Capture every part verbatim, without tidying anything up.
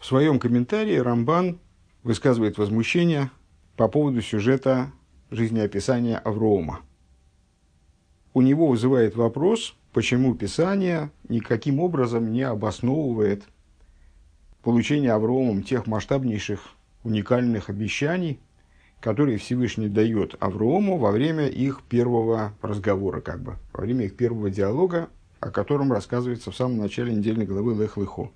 В своем комментарии Рамбан высказывает возмущение по поводу сюжета жизнеописания Авроама. У него вызывает вопрос, почему Писание никаким образом не обосновывает получение Авроамом тех масштабнейших уникальных обещаний, которые Всевышний дает Авроаму во время их первого разговора, как бы, во время их первого диалога, о котором рассказывается в самом начале недельной главы Лех Лехо.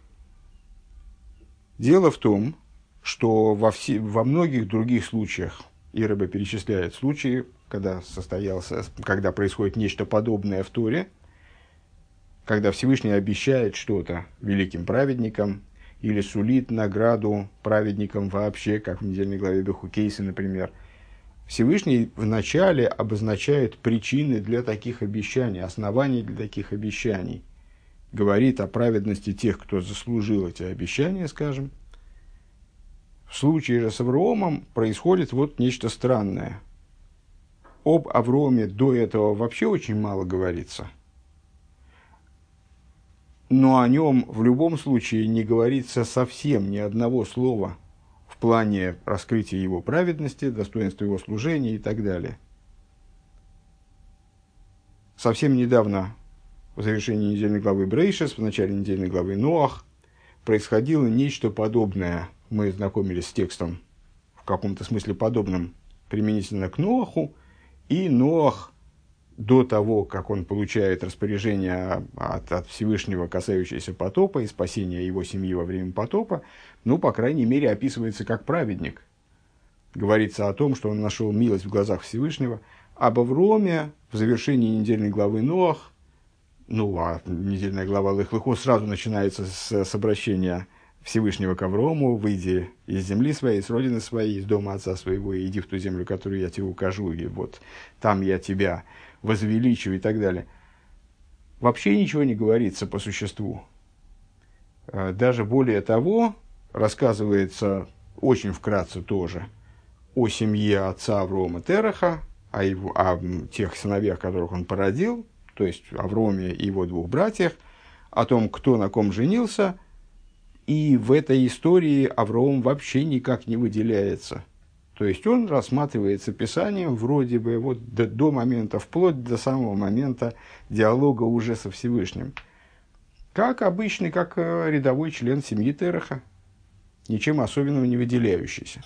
Дело в том, что во, все, во многих других случаях, и Ребе перечисляет случаи, когда, состоялся, когда происходит нечто подобное в Торе, когда Всевышний обещает что-то великим праведникам или сулит награду праведникам вообще, как в недельной главе Бехукейсы, например, Всевышний вначале обозначает причины для таких обещаний, основания для таких обещаний. Говорит о праведности тех, кто заслужил эти обещания, скажем. В случае же с Авроамом происходит вот нечто странное. Об Авроаме до этого вообще очень мало говорится. Но о нем в любом случае не говорится совсем ни одного слова в плане раскрытия его праведности, достоинства его служения и так далее. Совсем недавно, в завершении недельной главы Брейшес, в начале недельной главы Ноах, происходило нечто подобное. Мы знакомились с текстом в каком-то смысле подобным применительно к Ноаху, и Ноах до того, как он получает распоряжение от, от Всевышнего, касающееся потопа и спасения его семьи во время потопа, ну, по крайней мере, описывается как праведник. Говорится о том, что он нашел милость в глазах Всевышнего. Об Авроаме в завершении недельной главы Ноах, ну, а недельная глава Лех Лехо сразу начинается с, с обращения Всевышнего к Авроаму: «Выйди из земли своей, с родины своей, из дома отца своего, и иди в ту землю, которую я тебе укажу, и вот там я тебя возвеличу», и так далее. Вообще ничего не говорится по существу. Даже более того, рассказывается очень вкратце тоже о семье отца Авроама Тераха, о, его, о тех сыновьях, которых он породил, то есть Авроаме и его двух братьях, о том, кто на ком женился. И в этой истории Авраам вообще никак не выделяется. То есть он рассматривается Писанием вроде бы вот до, до момента, вплоть до самого момента диалога уже со Всевышним. Как обычный, как рядовой член семьи Тераха, ничем особенного не выделяющийся.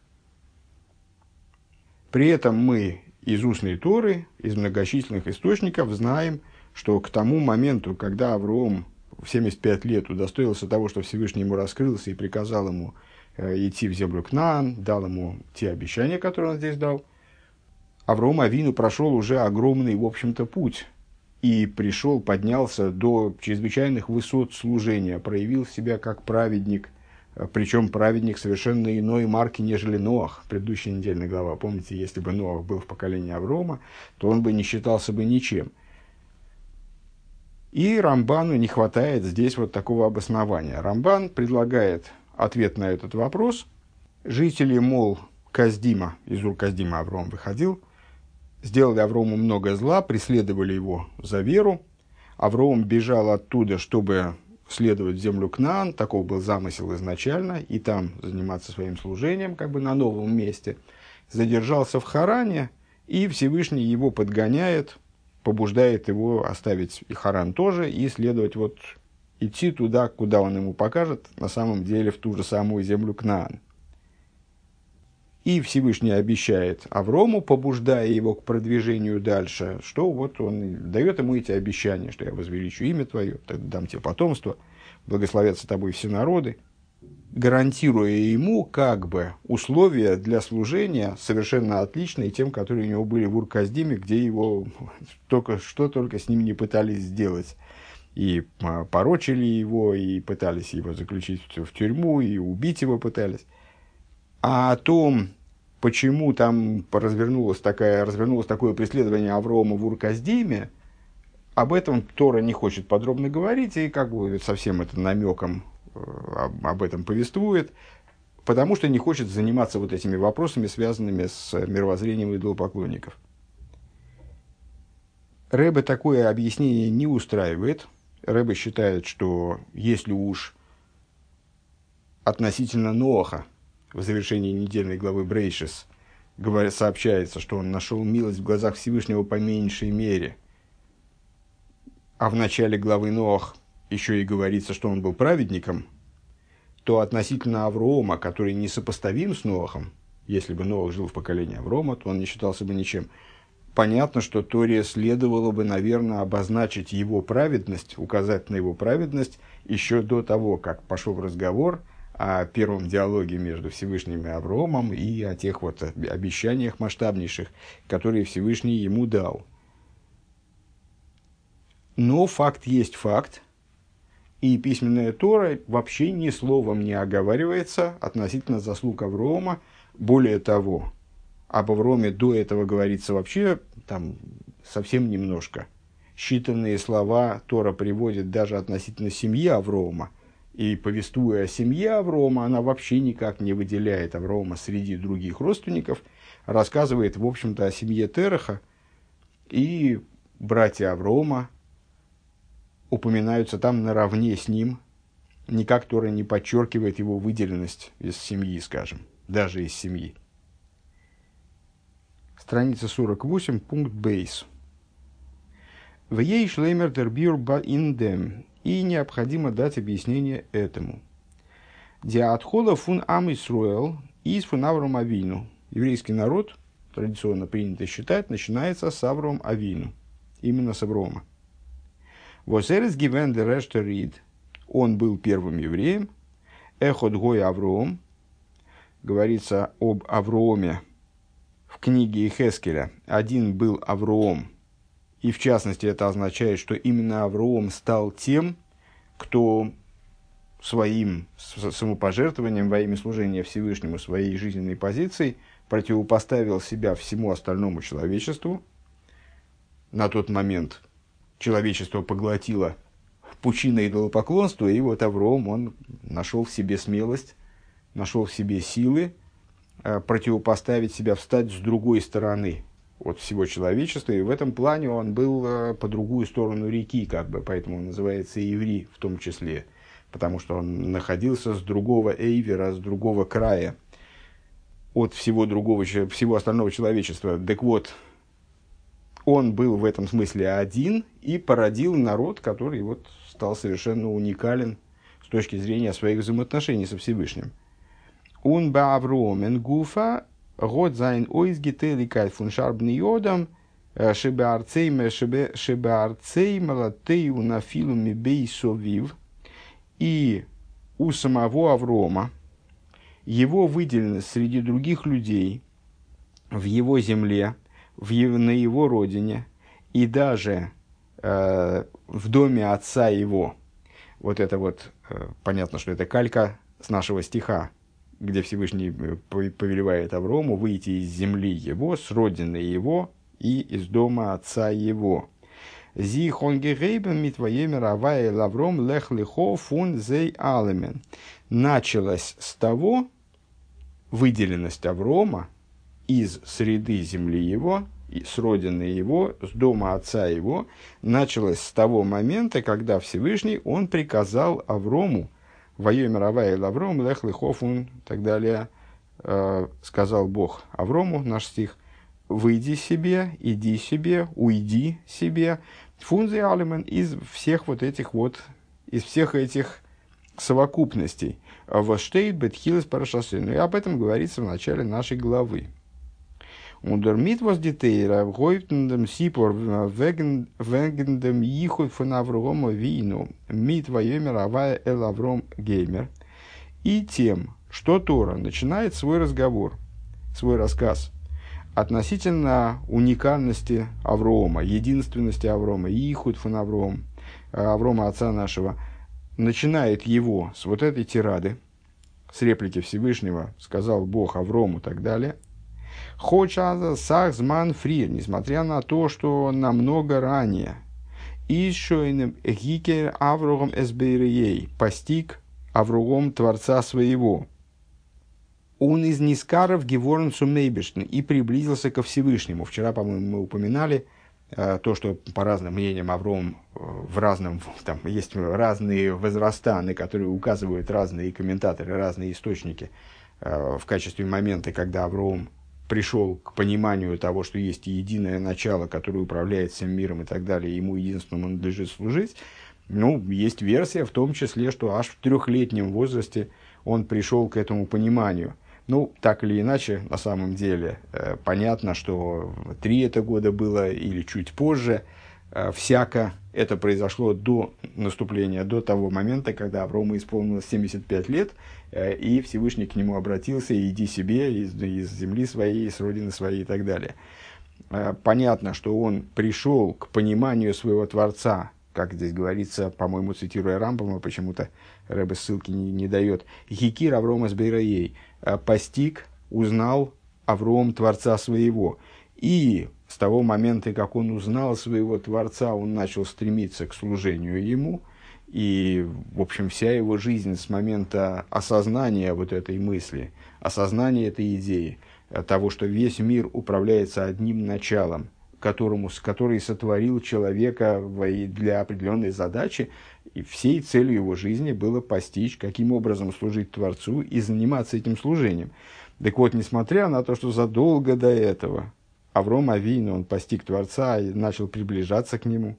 При этом мы из устной Торы, из многочисленных источников знаем, что к тому моменту, когда Авраам в семьдесят пять лет удостоился того, что Всевышний ему раскрылся и приказал ему э, идти в землю Кнаан, дал ему те обещания, которые он здесь дал, Авраам Авину прошел уже огромный, в общем-то, путь и пришел, поднялся до чрезвычайных высот служения, проявил себя как праведник, причем праведник совершенно иной марки, нежели Ноах, предыдущая недельная глава. Помните, если бы Ноах был в поколении Авраама, то он бы не считался бы ничем. И Рамбану не хватает здесь вот такого обоснования. Рамбан предлагает ответ на этот вопрос. Жители, мол, Каздима, из Ур-Каздима Авраам выходил, сделали Аврааму много зла, преследовали его за веру. Авраам бежал оттуда, чтобы следовать в землю Кнаан, таков был замысел изначально, и там заниматься своим служением, как бы на новом месте. Задержался в Харане, и Всевышний его подгоняет, побуждает его оставить и Харан тоже, и следовать, вот, идти туда, куда он ему покажет, на самом деле в ту же самую землю Кнаан. И Всевышний обещает Аврому, побуждая его к продвижению дальше, что вот он дает ему эти обещания, что я возвеличу имя твое, дам тебе потомство, благословятся тобой все народы, гарантируя ему как бы условия для служения совершенно отличные тем, которые у него были в Ур-Каздиме, где его только, что только с ним не пытались сделать. И порочили его, и пытались его заключить в тюрьму, и убить его пытались. А о том, почему там развернулось, такое, развернулось такое преследование Авроама в Ур-Каздиме, об этом Тора не хочет подробно говорить, и как бы совсем это намеком об этом повествует, потому что не хочет заниматься вот этими вопросами, связанными с мировоззрением идолопоклонников. Ребе такое объяснение не устраивает. Ребе считает, что если уж относительно Ноаха в завершении недельной главы Брейшис говорит, сообщается, что он нашел милость в глазах Всевышнего по меньшей мере, а в начале главы Ноах еще и говорится, что он был праведником, то относительно Авроама, который несопоставим с Ноахом, если бы Ноах жил в поколении Авроама, то он не считался бы ничем. Понятно, что Торе следовало бы, наверное, обозначить его праведность, указать на его праведность еще до того, как пошел разговор о первом диалоге между Всевышним и Авраамом и о тех вот обещаниях масштабнейших, которые Всевышний ему дал. Но факт есть факт, и письменная Тора вообще ни словом не оговаривается относительно заслуг Авраама. Более того, об Аврааме до этого говорится вообще там совсем немножко. Считанные слова Тора приводит даже относительно семьи Авраама. И повествуя о семье Авраама, она вообще никак не выделяет Авраама среди других родственников, рассказывает, в общем-то, о семье Тераха, и братья Авраама упоминаются там наравне с ним, никак Тора не подчеркивает его выделенность из семьи, скажем, даже из семьи. Страница сорок восемь, пункт бейс. В ей шлеймер дербюр ба индем. И необходимо дать объяснение этому. Диатхола фун ам Исруэл из фун Авром Авину. Еврейский народ, традиционно принято считать, начинается с Авром Авину. Именно с Аврома. Восерес гивен де рештерид. Он был первым евреем. Эхот гой Авром. Говорится об Авроме в книге Ихескеля. Один был Авром. И в частности, это означает, что именно Авраам стал тем, кто своим самопожертвованием во имя служения Всевышнему, своей жизненной позицией противопоставил себя всему остальному человечеству. На тот момент человечество поглотило пучина идолопоклонства, и вот Авраам, он нашел в себе смелость, нашел в себе силы противопоставить себя, встать с другой стороны от всего человечества, и в этом плане он был э, по другую сторону реки, как бы, поэтому он называется Иври в том числе, потому что он находился с другого эйвера, с другого края, от всего другого, всего остального человечества. Так вот, он был в этом смысле один и породил народ, который вот стал совершенно уникален с точки зрения своих взаимоотношений со Всевышним. Он ба Авромен гуфа Год зайн ойзгителикайт фун шарбниодам шебеарцей малатею на филуме бейсовив. И у самого Аврома его выделенность среди других людей в его земле, в его, на его родине и даже э, в доме отца его. Вот это вот, э, понятно, что это калька с нашего стиха, где Всевышний повелевает Аврому выйти из земли его, с родины его и из дома отца его. «Зи хонгегейбен митвоей мировая лавром лех лихо фун зей алемен». Началось с того, выделенность Аврома из среды земли его, с родины его, с дома отца его, началось с того момента, когда Всевышний, он приказал Аврому, «Воей мировая Авром, лех лихофун» и так далее, э, сказал Бог Аврому, наш стих, «Выйди себе, иди себе, уйди себе, фунзи алимен» из всех вот этих вот, из всех этих совокупностей. «Воштейт бетхилес парашасыну». И об этом говорится в начале нашей главы. «Ундермит воздетейра, вгойфтендем сипор, вегендем ихуй фон Аврома вину, мит воей мировая эл Авром геймер». И тем, что Тора начинает свой разговор, свой рассказ относительно уникальности Аврома, единственности Аврома, ихуй фон Авром, Аврома отца нашего, начинает его с вот этой тирады, с реплики Всевышнего, сказал Бог Аврому и так далее. Хоча сахзман фрир, несмотря на то, что намного ранее, ишойным гикер Аврогом эсбейреей, постиг Аврогом Творца своего. Он из Нискаров Геворн Сумейбешн и приблизился ко Всевышнему. Вчера, по-моему, мы упоминали То, что по разным мнениям Авром в разном, там есть разные возраста, на которые указывают разные комментаторы, разные источники, в качестве момента, когда Авром пришел к пониманию того, что есть единое начало, которое управляет всем миром и так далее, ему единственному надлежит служить. Ну, есть версия в том числе, что аж в трехлетнем возрасте он пришел к этому пониманию. Ну, так или иначе, на самом деле, э, понятно, что три это года было или чуть позже. Э, всяко это произошло до наступления, до того момента, когда Аврому исполнилось семьдесят пять лет, э, и Всевышний к нему обратился: «Иди себе из, из земли своей, с родины своей» и так далее. Э, понятно, что он пришел к пониманию своего Творца, как здесь говорится, по-моему, цитируя Рамбама, почему-то Ребе ссылки не, не дает. «Хикир Аврома с Бейраей» постиг, узнал Авром Творца своего. И с того момента, как он узнал своего Творца, он начал стремиться к служению ему. И, в общем, вся его жизнь с момента осознания вот этой мысли, осознания этой идеи, того, что весь мир управляется одним началом, которому, который сотворил человека для определенной задачи, и всей целью его жизни было постичь, каким образом служить Творцу и заниматься этим служением. Так вот, несмотря на то, что задолго до этого Авром Авину, он постиг Творца и начал приближаться к нему,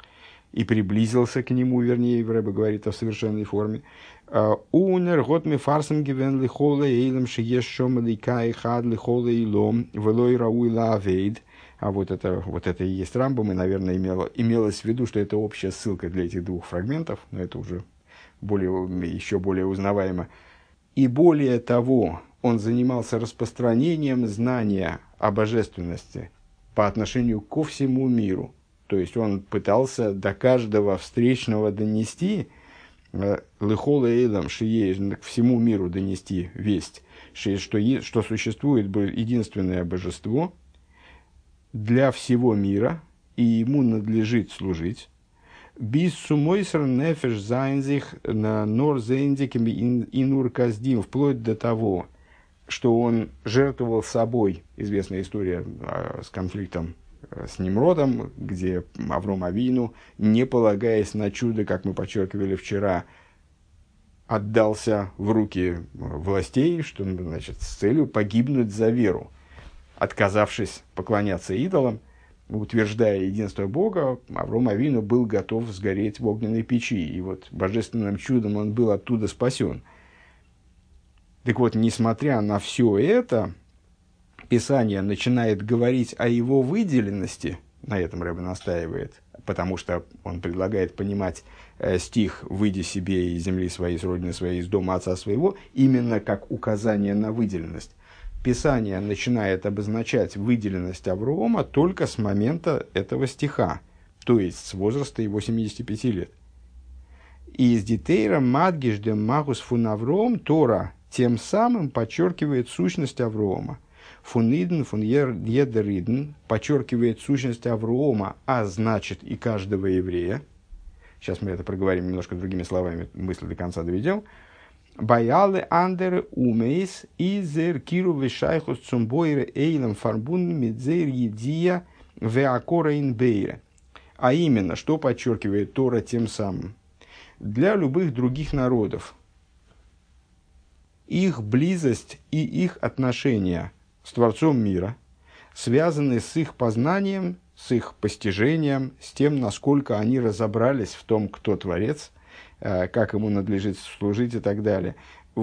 и приблизился к нему, вернее, Ребе говорит о совершенной форме, «Унер гот ми фарсен гивен лихоле эйлем шиеш шом ликай хад лихоле эйлом велой рауй лавейд». А вот это, вот это и есть Рамбам, и, наверное, имело, имелось в виду, что это общая ссылка для этих двух фрагментов, но это уже более, еще более узнаваемо. И более того, он занимался распространением знания о божественности по отношению ко всему миру. То есть он пытался до каждого встречного донести, лыхола эйлам шией, к всему миру донести весть, что, что существует единственное божество для всего мира, и ему надлежит служить. Bis zu мойсер нефеш зайнзих на нор зейндиками инур каздим, вплоть до того, что он жертвовал собой. Известная история а, с конфликтом а, с Nimrodом, где Авром Авину, не полагаясь на чудо, как мы подчеркивали вчера, отдался в руки властей, что, значит, с целью погибнуть за веру. Отказавшись поклоняться идолам, утверждая единство Бога, Авром Авину был готов сгореть в огненной печи. И вот божественным чудом он был оттуда спасен. Так вот, несмотря на все это, Писание начинает говорить о его выделенности, на этом Ребе настаивает, потому что он предлагает понимать э, стих «Выйди себе из земли своей, с родины своей, из дома отца своего», именно как указание на выделенность. Писание начинает обозначать выделенность Аврома только с момента этого стиха, то есть с возраста его семидесяти пяти лет. И из Дитейра Мадгиш де Магус фун Авром Тора тем самым подчеркивает сущность Аврома. Фуниден фун Едериден подчеркивает сущность Аврома, а значит и каждого еврея. Сейчас мы это проговорим немножко другими словами, мысль до конца доведем. Баяле андере умейс изер киру вишайхус цумбойре эйлем фарбун мидзейр едия веакора инбейре. А именно, что подчеркивает Тора тем самым? Для любых других народов их близость и их отношения с Творцом мира связаны с их познанием, с их постижением, с тем, насколько они разобрались в том, кто Творец, как ему надлежит служить и так далее.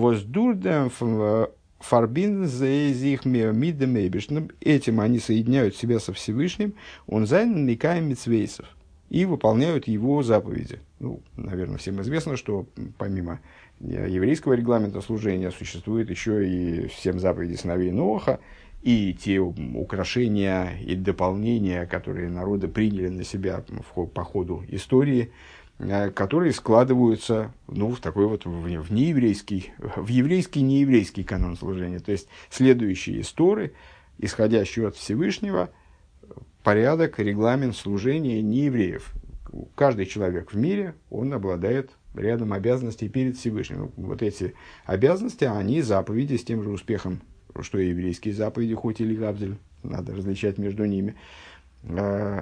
Этим они соединяют себя со Всевышним, он зайн микаем мицвейсов, и выполняют его заповеди. Ну, наверное, всем известно, что помимо еврейского регламента служения существует еще и семь заповедей сыновей Ноаха, и те украшения и дополнения, которые народы приняли на себя по ходу истории, которые складываются, ну, в такой вот в, в нееврейский, в еврейский нееврейский канон служения. То есть следующие истории, исходящие от Всевышнего, порядок, регламент служения неевреев. Каждый человек в мире, он обладает рядом обязанностей перед Всевышним. Вот эти обязанности, они заповеди с тем же успехом, что и еврейские заповеди, хоть или гавдель, надо различать между ними.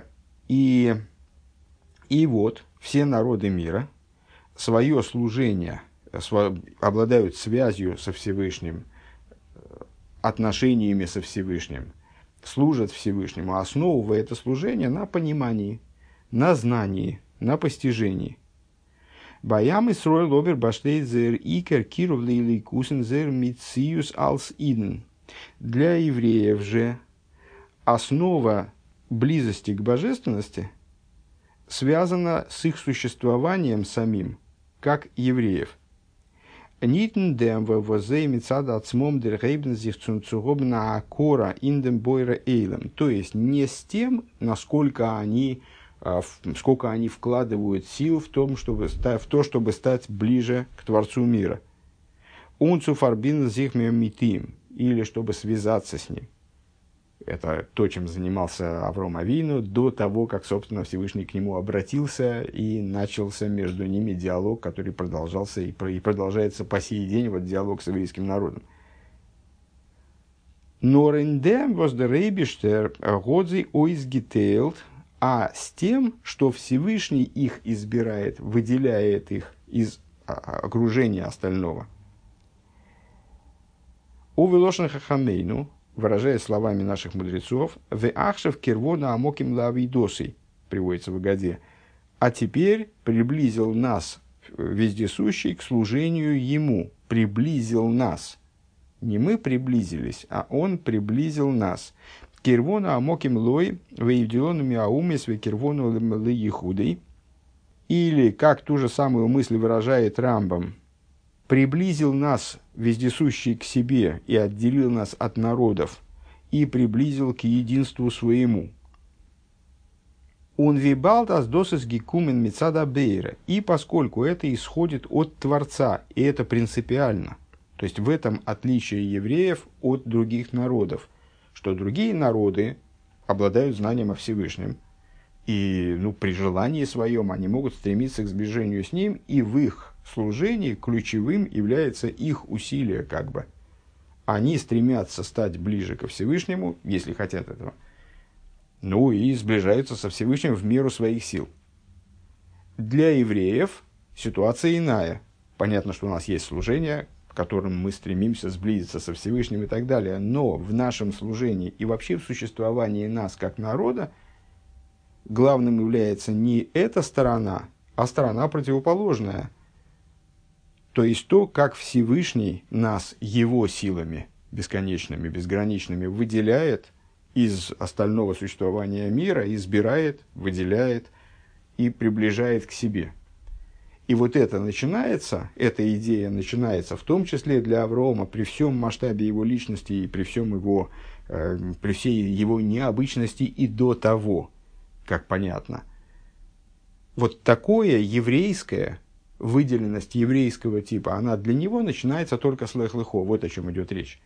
И, и вот все народы мира свое служение сво, обладают связью со Всевышним, отношениями со Всевышним, служат Всевышнему, основывая это служение на понимании, на знании, на постижении. Баям Исроэл обер баштейт зер икер киров лейликусен зер мициюс алс иден. Для евреев же основа близости к божественности связана с их существованием самим, как евреев. Нитн дем ввозе мицада ацмом дер гейбн зих цунцугобна акора индем бойра эйлем. То есть не с тем, насколько они, сколько они вкладывают сил в, том, чтобы, в то, чтобы стать ближе к Творцу мира. Унцу фарбин зих митим, или чтобы связаться с ним. Это то, чем занимался Авром Авину до того, как, собственно, Всевышний к нему обратился и начался между ними диалог, который продолжался и продолжается по сей день, вот диалог с еврейским народом. Норендем воздерейбиштер годзи ойзгитейлд, а с тем, что Всевышний их избирает, выделяет их из окружения остального. Увелошен хахамейну, выражая словами наших мудрецов, «Ве ахшев кирвона амоким лавидосой», приводится в Агаде, «а теперь приблизил нас, вездесущий, к служению Ему». Приблизил нас. Не мы приблизились, а Он приблизил нас. «Кирвона амоким лой, веевделонами аумес, ве кирвону леихудой». Или, как ту же самую мысль выражает Рамбам, приблизил нас, вездесущий, к себе и отделил нас от народов, и приблизил к единству своему. Он вибалтас досыс гекумен мецада бейра. И поскольку это исходит от Творца, и это принципиально, то есть в этом отличие евреев от других народов, что другие народы обладают знанием о Всевышнем, и ну, при желании своем они могут стремиться к сближению с Ним, и в их служении ключевым является их усилие, как бы. Они стремятся стать ближе ко Всевышнему, если хотят этого, ну и сближаются со Всевышним в меру своих сил. Для евреев ситуация иная. Понятно, что у нас есть служение, которым мы стремимся сблизиться со Всевышним и так далее, но в нашем служении и вообще в существовании нас как народа главным является не эта сторона, а сторона противоположная. То есть то, как Всевышний нас его силами бесконечными, безграничными выделяет из остального существования мира, избирает, выделяет и приближает к себе. И вот это начинается, эта идея начинается в том числе для Авраама при всем масштабе его личности и при всем его, э, при всей его необычности и до того, как понятно. Вот такое еврейское, выделенность еврейского типа, она для него начинается только с лех-лехо. Вот о чем идет речь.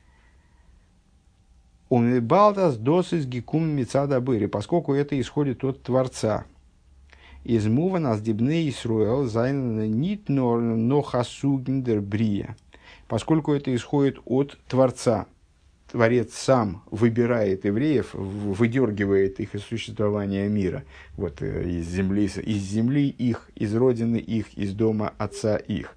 Умебалдас досыс гекум мицада быри, поскольку это исходит от Творца. Из мува нас дибней Исруэл зайн нит но хасугиндер брия. Поскольку это исходит от Творца. Творец сам выбирает евреев, выдергивает их из существования мира. Вот из земли, из земли их, из родины их, из дома отца их.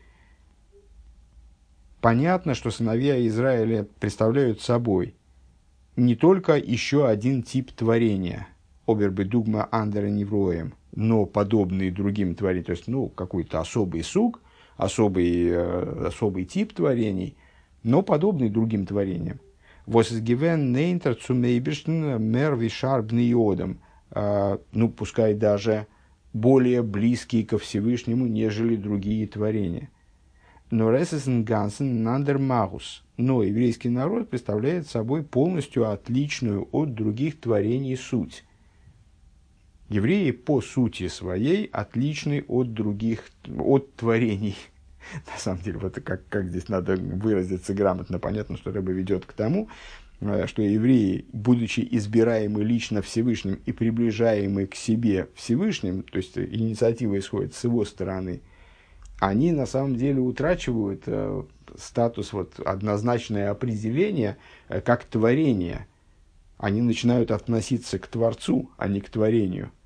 Понятно, что сыновья Израиля представляют собой не только еще один тип творения, обербедугма андера невроем, но подобные другим творениям, то есть ну, какой-то особый сук, особый, э, особый тип творений, но подобный другим творениям. Восизгивен нейнтер цумейбишн мерви шарбный йодом, ну, пускай даже более близкие ко Всевышнему, нежели другие творения. Но ресесен гансен нандер магус, но еврейский народ представляет собой полностью отличную от других творений суть. Евреи по сути своей отличны от других, от творений. На самом деле, вот как, как здесь надо выразиться грамотно, понятно, что Ребе ведет к тому, что евреи, будучи избираемы лично Всевышним и приближаемы к себе Всевышним, то есть инициатива исходит с его стороны, они на самом деле утрачивают э, статус, вот, однозначное определение э, как творение. Они начинают относиться к Творцу, а не к творению.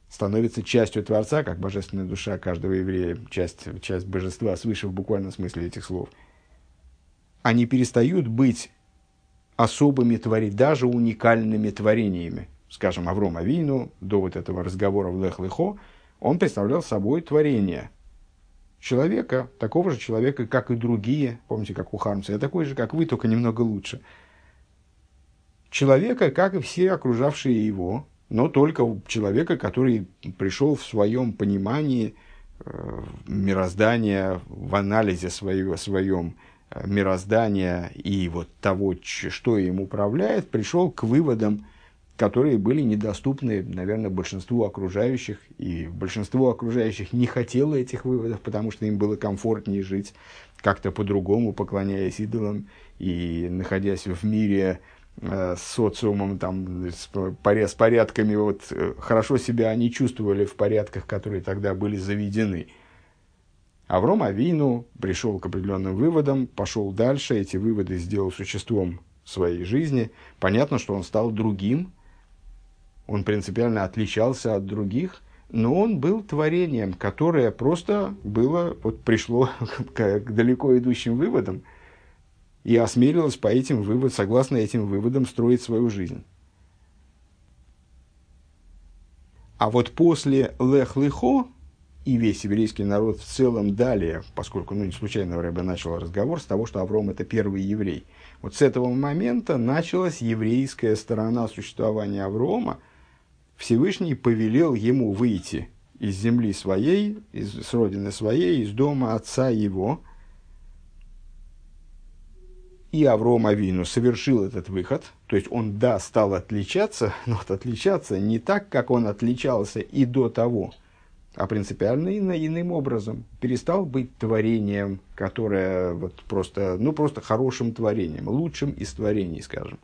становится частью Творца, как божественная душа каждого еврея, часть, часть божества свыше в буквальном смысле этих слов, они перестают быть особыми творениями, даже уникальными творениями. Скажем, Авром Авину, до вот этого разговора в Лех Лехо, он представлял собой творение человека, такого же человека, как и другие. Помните, как у Хармса, я такой же, как вы, только немного лучше. Человека, как и все окружавшие его, но только человека, который пришел в своем понимании э, мироздания, в анализе своего, своем э, мироздания и вот того, ч, что им управляет, пришел к выводам, которые были недоступны, наверное, большинству окружающих, и большинство окружающих не хотело этих выводов, потому что им было комфортнее жить как-то по-другому, поклоняясь идолам и находясь в мире э, с социумом, там, с, с порядками. Вот, хорошо себя они чувствовали в порядках, которые тогда были заведены. Авром Авину пришел к определенным выводам, пошел дальше, эти выводы сделал существом своей жизни. Понятно, что он стал другим, он принципиально отличался от других, но он был творением, которое просто было, вот пришло к, к далеко идущим выводам и осмелилось по этим выводам, согласно этим выводам, строить свою жизнь. А вот после Лех Лехо и весь еврейский народ в целом далее, поскольку, ну, не случайно Ребе начал разговор с того, что Авром – это первый еврей. Вот с этого момента началась еврейская сторона существования Аврома. Всевышний повелел ему выйти из земли своей, из, с родины своей, из дома отца его. И Авром Авину совершил этот выход. То есть он, да, стал отличаться, но вот отличаться не так, как он отличался и до того, а принципиально иным образом. Перестал быть творением, которое вот просто, ну, просто хорошим творением, лучшим из творений, скажем.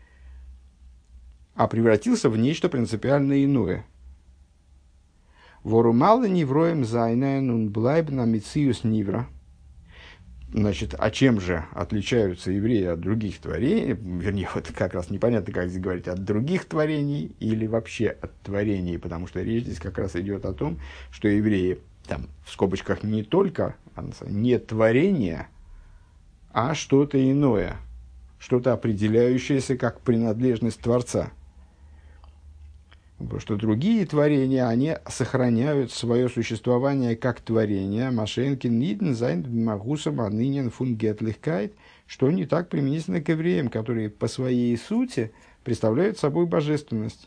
А превратился в нечто принципиально иное. Ворумала невроем зайнен und bleiben амициус нивра. Значит, а чем же отличаются евреи от других творений? Вернее, вот как раз непонятно, как здесь говорить, от других творений или вообще от творений, потому что речь здесь как раз идет о том, что евреи, там, в скобочках, не только не творение, а что-то иное, что-то определяющееся как принадлежность Творца. Потому что другие творения, они сохраняют свое существование как творение. Машенкин ниден зайн магусом анынен фун гетлихкайт, что не так применительно к евреям, которые по своей сути представляют собой божественность.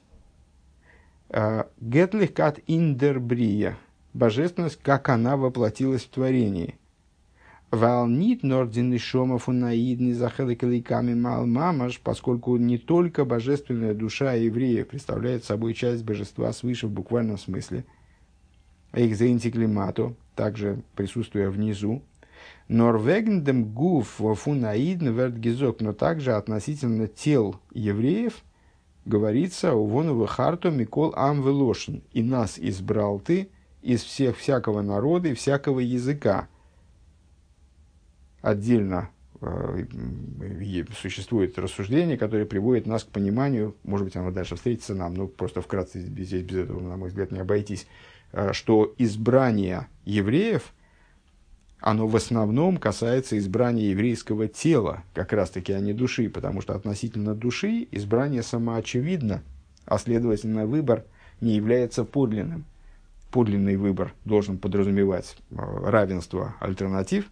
Гетлихкат индербрия, божественность, как она воплотилась в творении. Валнит нордин и шомов унаидни захеликаликами малмамаш, поскольку не только божественная душа евреев представляет собой часть божества свыше в буквальном смысле, экзентиклимато, также присутствуя внизу, норвегндем гуф фунаидн вертгизок, но также относительно тел евреев говорится у воновы харту микол амвелошин, и нас избрал ты из всех всякого народа и всякого языка. Отдельно э, существует рассуждение, которое приводит нас к пониманию, может быть, оно дальше встретится нам, но просто вкратце здесь без этого, на мой взгляд, не обойтись, э, что избрание евреев, оно в основном касается избрания еврейского тела, как раз-таки, а не души, потому что относительно души избрание самоочевидно, а следовательно, выбор не является подлинным. Подлинный выбор должен подразумевать э, равенство альтернатив.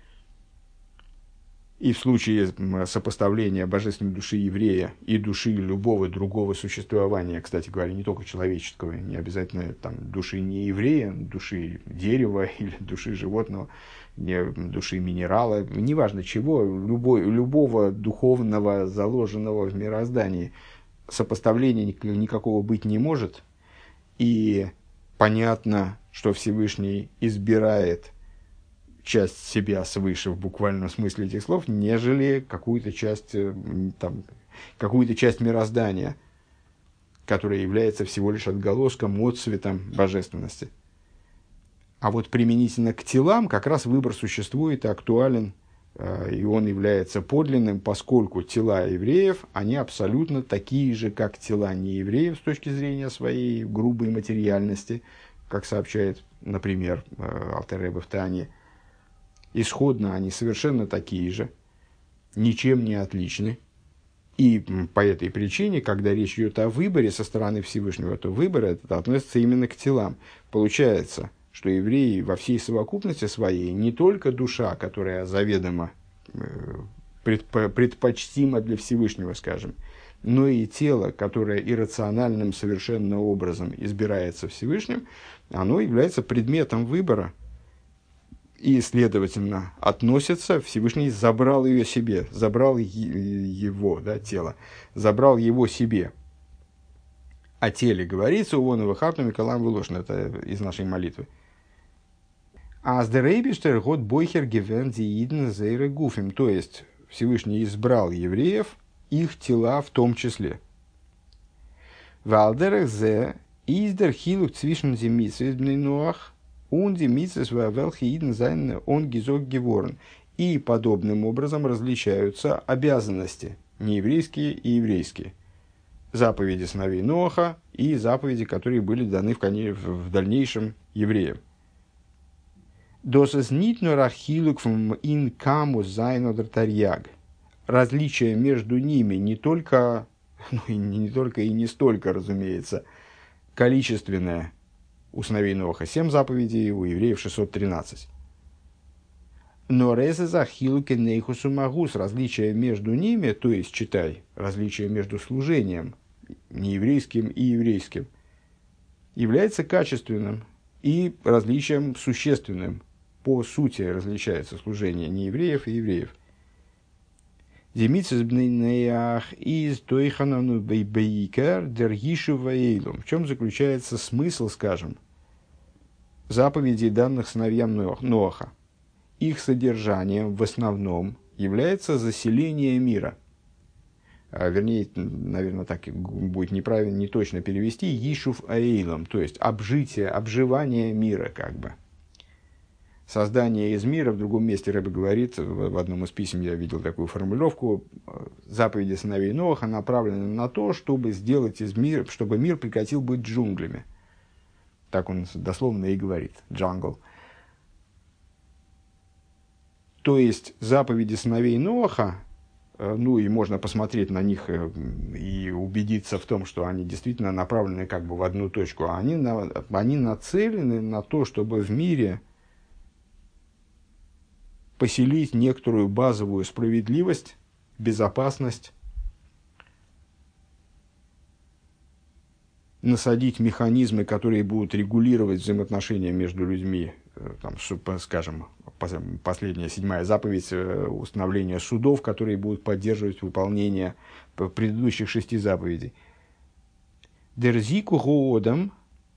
И в случае сопоставления божественной души еврея и души любого другого существования, кстати говоря, не только человеческого, не обязательно там, души не еврея, души дерева или души животного, не, души минерала, неважно чего, любой, любого духовного, заложенного в мироздании, сопоставления никакого быть не может. И понятно, что Всевышний избирает часть себя свыше в буквальном смысле этих слов, нежели какую-то часть, там, какую-то часть мироздания, которая является всего лишь отголоском, отцветом божественности. А вот применительно к телам как раз выбор существует и актуален и он является подлинным, поскольку тела евреев, они абсолютно такие же, как тела неевреев с точки зрения своей грубой материальности, как сообщает, например, Алтер Ребе в Таане. Исходно они совершенно такие же, ничем не отличны. И по этой причине, когда речь идет о выборе со стороны Всевышнего, то выбор этот относится именно к телам. Получается, что евреи во всей совокупности своей не только душа, которая заведомо предпочтима для Всевышнего, скажем, но и тело, которое иррациональным совершенно образом избирается Всевышним, оно является предметом выбора. И, следовательно, относится, Всевышний забрал ее себе, забрал его, да, тело, забрал его себе. О теле говорится, у Вона Вахапну Миколам Вылошн, это из нашей молитвы. А с дерейбиштер год бойхер гевен диидн зейре гуфим, то есть Всевышний избрал евреев, их тела в том числе. Валдерах зе издер хилук цвишн земицы из бнейнуах, он демицес вавелхиидн зайн он гизок геворн. И подобным образом различаются обязанности, нееврейские и еврейские. Заповеди сыновей Ноаха и заповеди, которые были даны в, коне, в дальнейшем евреям. Досес нит норахилук ин камус зайн одер тарьяг. Различие между ними не только, ну, и не, не только и не столько, разумеется, количественное. У сыновей Ноаха семь заповедей, у евреев шестьсот тринадцать. Но резеза хилуки нейхусу магус, различие между ними, то есть, читай, различие между служением нееврейским и еврейским, является качественным и различием существенным. По сути различается служение неевреев и евреев. Демицис бнейнеях из тойханану бейбейкер дергишу ваейлум. В чем заключается смысл, скажем, заповедей, данных сыновьям Ноаха? Их содержанием в основном является заселение мира. А, вернее, наверное, так будет неправильно, не точно перевести, ишув аэйлом, то есть обжитие, обживание мира, как бы. Создание из мира, в другом месте Ребе говорит, в одном из писем я видел такую формулировку, заповеди сыновей Ноаха направлены на то, чтобы сделать из мира, чтобы мир прекратил быть джунглями. Так он дословно и говорит, джангл. То есть заповеди сыновей Ноаха, ну и можно посмотреть на них и убедиться в том, что они действительно направлены как бы в одну точку, а они, на, они нацелены на то, чтобы в мире поселить некоторую базовую справедливость, безопасность, насадить механизмы, которые будут регулировать взаимоотношения между людьми, там, скажем, последняя седьмая заповедь, установление судов, которые будут поддерживать выполнение предыдущих шести заповедей. Дерзику гоодам,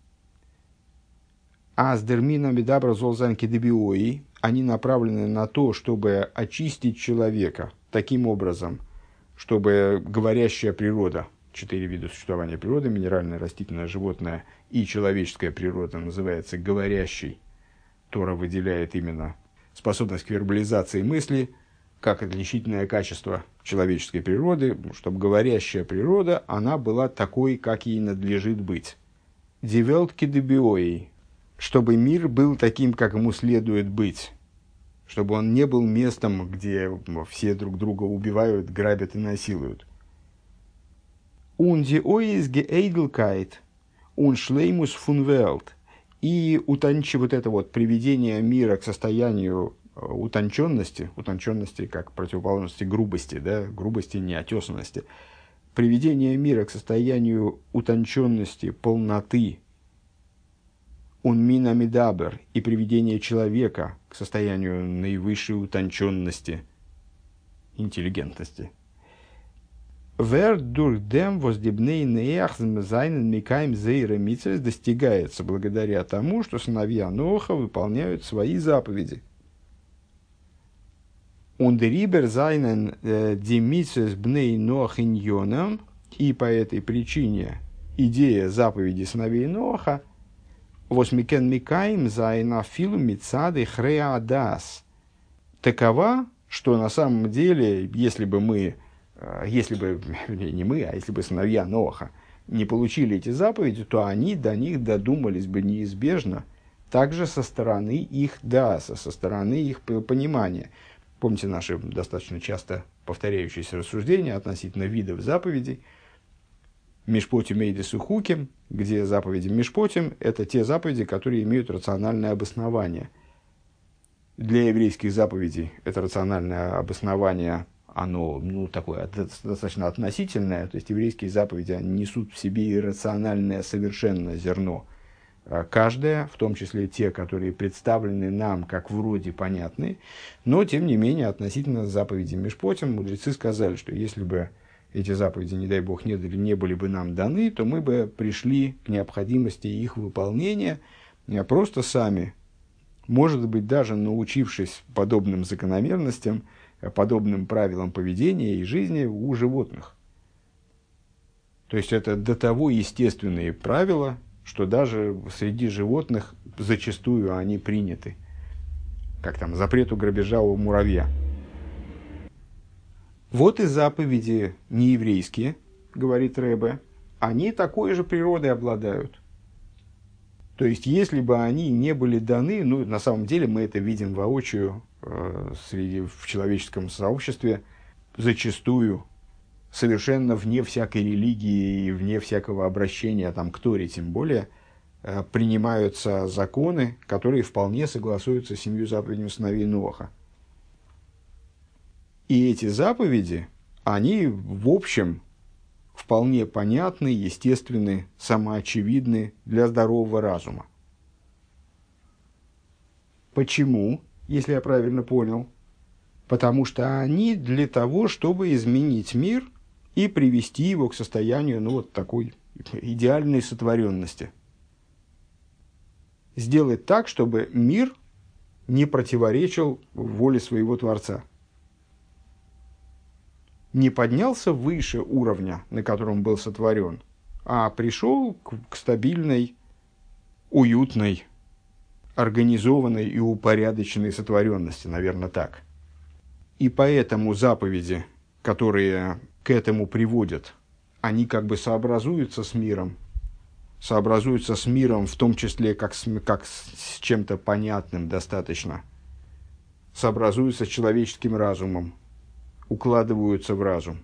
а с дермином бедабра золзанки дебиои, они направлены на то, чтобы очистить человека таким образом, чтобы говорящая природа, четыре вида существования природы, минеральная, растительная, животная и человеческая природа, называется говорящей. Тора выделяет именно способность к вербализации мысли как отличительное качество человеческой природы, чтобы говорящая природа, она была такой, как ей надлежит быть. Девелтки дебиои, чтобы мир был таким, как ему следует быть, чтобы он не был местом, где все друг друга убивают, грабят и насилуют. «Унди оис геэйдлкайт, ун шлеймус фун велт». И утончи, вот это вот приведение мира к состоянию утонченности, утонченности как противоположности грубости, да, грубости, неотесанности, приведение мира к состоянию утонченности, полноты, он мин амидабер, и приведение человека к состоянию наивысшей утонченности, интеллигентности. Вер дурдем воздебней неяхзм зайнен микаем зейра митцвес достигается благодаря тому, что сыновья Ноаха выполняют свои заповеди. Ундерибер зайнен демитцвес бней Ноах иньоном, и по этой причине идея заповеди сыновей Ноаха восмикен микаем зайна филу мицады хреадас такова, что на самом деле, если бы мы, если бы, не мы, а если бы сыновья Ноаха не получили эти заповеди, то они до них додумались бы неизбежно, также со стороны их дааса, со стороны их понимания. Помните наши достаточно часто повторяющиеся рассуждения относительно видов заповедей. Мишпотим эйдес и хуким, где заповеди Мишпотим – это те заповеди, которые имеют рациональное обоснование. Для еврейских заповедей это рациональное обоснование, оно ну, такое достаточно относительное, то есть еврейские заповеди они несут в себе иррациональное совершенно зерно. Каждая, в том числе те, которые представлены нам как вроде понятны, но тем не менее относительно заповедей Мишпотим мудрецы сказали, что если бы эти заповеди, не дай бог, не, не были бы нам даны, то мы бы пришли к необходимости их выполнения просто сами, может быть, даже научившись подобным закономерностям, подобным правилам поведения и жизни у животных. То есть это до того естественные правила, что даже среди животных зачастую они приняты. Как там, запрету грабежа у муравья. Вот и заповеди нееврейские, говорит Ребе, они такой же природой обладают. То есть, если бы они не были даны, ну, на самом деле мы это видим воочию э, среди, в человеческом сообществе, зачастую совершенно вне всякой религии и вне всякого обращения там, к Торе, тем более, э, принимаются законы, которые вполне согласуются с семью заповедями сыновей Ноаха. И эти заповеди, они в общем вполне понятны, естественны, самоочевидны для здорового разума. Почему, если я правильно понял? Потому что они для того, чтобы изменить мир и привести его к состоянию ну, вот такой идеальной сотворенности. Сделать так, чтобы мир не противоречил воле своего Творца. Не поднялся выше уровня, на котором был сотворен, а пришел к, к стабильной, уютной, организованной и упорядоченной сотворенности, наверное, так. И поэтому заповеди, которые к этому приводят, они как бы сообразуются с миром, сообразуются с миром в том числе как с, как с чем-то понятным достаточно, сообразуются с человеческим разумом, укладываются в разум.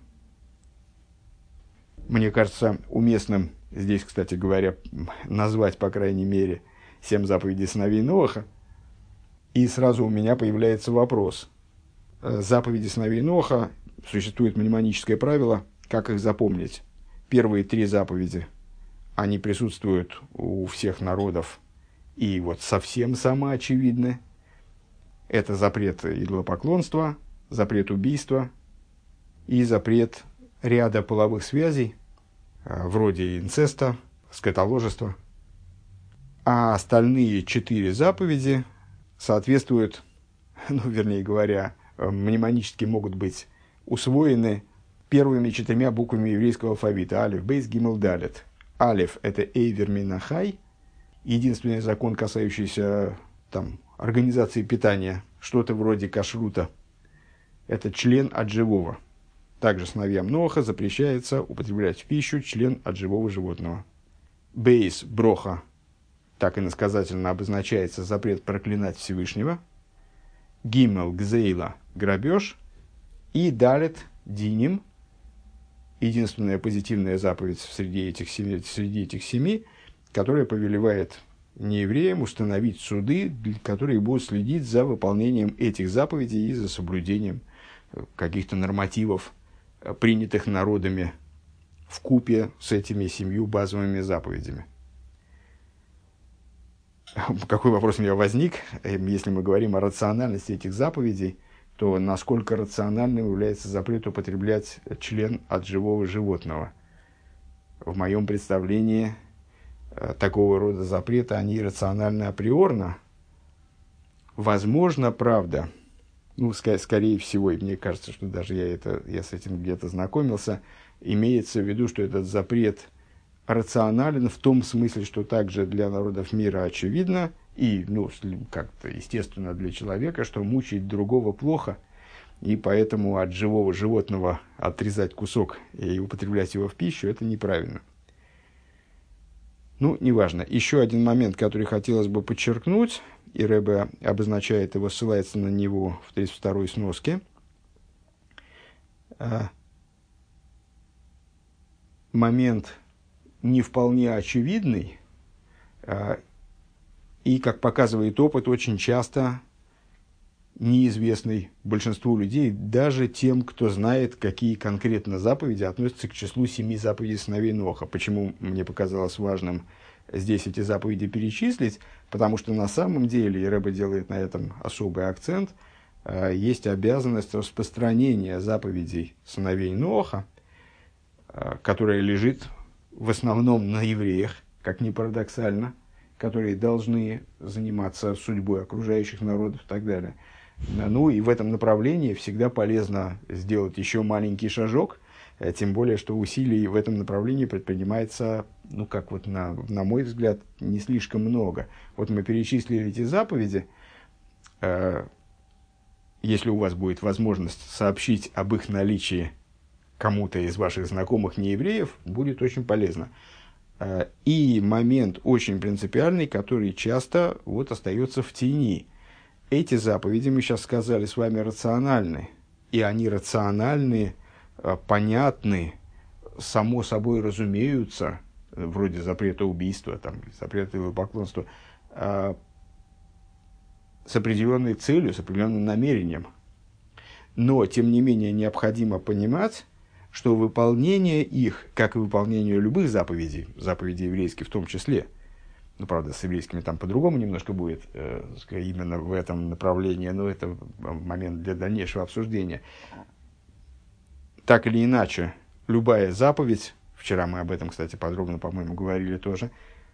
Мне кажется уместным здесь, кстати говоря, назвать, по крайней мере, семь заповедей сыновей Ноаха. И сразу у меня появляется вопрос. Заповеди сыновей Ноаха, существует мнемоническое правило, как их запомнить. Первые три заповеди, они присутствуют у всех народов и вот совсем самоочевидны. Это запрет идолопоклонства, запрет убийства и запрет ряда половых связей, вроде инцеста, скотоложества. А остальные четыре заповеди соответствуют, ну, вернее говоря, мнемонически могут быть усвоены первыми четырьмя буквами еврейского алфавита. Алеф, бейс, гимел, далет. Алеф – это эйвер минахай, единственный закон, касающийся там, организации питания, что-то вроде кашрута. Это член от живого. Также сыновьям Ноаха запрещается употреблять в пищу член от живого животного. Бейс, броха, так иносказательно обозначается запрет проклинать Всевышнего. Гимел, гзейла, грабеж. И далет, диним, единственная позитивная заповедь среди этих семи, среди этих семи, которая повелевает неевреям установить суды, которые будут следить за выполнением этих заповедей и за соблюдением каких-то нормативов, принятых народами вкупе с этими семью базовыми заповедями. Какой вопрос у меня возник? Если мы говорим о рациональности этих заповедей, то насколько рациональным является запрет употреблять член от живого животного? В моем представлении такого рода запреты, они рациональны априорно. Возможно, правда, ну, ск- скорее всего, и мне кажется, что даже я, это, я с этим где-то знакомился, имеется в виду, что этот запрет рационален в том смысле, что также для народов мира очевидно, и, ну, как-то естественно для человека, что мучить другого плохо, и поэтому от живого животного отрезать кусок и употреблять его в пищу – это неправильно. Ну, неважно. Еще один момент, который хотелось бы подчеркнуть, и Ребе обозначает его, ссылается на него в тридцать второй сноске. Момент не вполне очевидный, и, как показывает опыт, очень часто неизвестный большинству людей, даже тем, кто знает, какие конкретно заповеди относятся к числу семи заповедей сыновей Ноха. Почему мне показалось важным здесь эти заповеди перечислить? Потому что на самом деле, и Ребе делает на этом особый акцент, есть обязанность распространения заповедей сыновей Ноха, которая лежит в основном на евреях, как ни парадоксально, которые должны заниматься судьбой окружающих народов и так далее. Ну и в этом направлении всегда полезно сделать еще маленький шажок, тем более, что усилий в этом направлении предпринимается, ну как вот на, на мой взгляд, не слишком много. Вот мы перечислили эти заповеди. Если у вас будет возможность сообщить об их наличии кому-то из ваших знакомых неевреев, будет очень полезно. И момент очень принципиальный, который часто вот остается в тени. Эти заповеди, мы сейчас сказали с вами, рациональны. И они рациональны, понятны, само собой разумеются, вроде запрета убийства, там, запрета идолопоклонства, с определенной целью, с определенным намерением. Но, тем не менее, необходимо понимать, что выполнение их, как и выполнение любых заповедей, заповедей еврейских в том числе, ну, правда, с еврейскими там по-другому немножко будет, э, именно в этом направлении, но это момент для дальнейшего обсуждения. Так или иначе, любая заповедь, вчера мы об этом, кстати, подробно, по-моему, говорили тоже,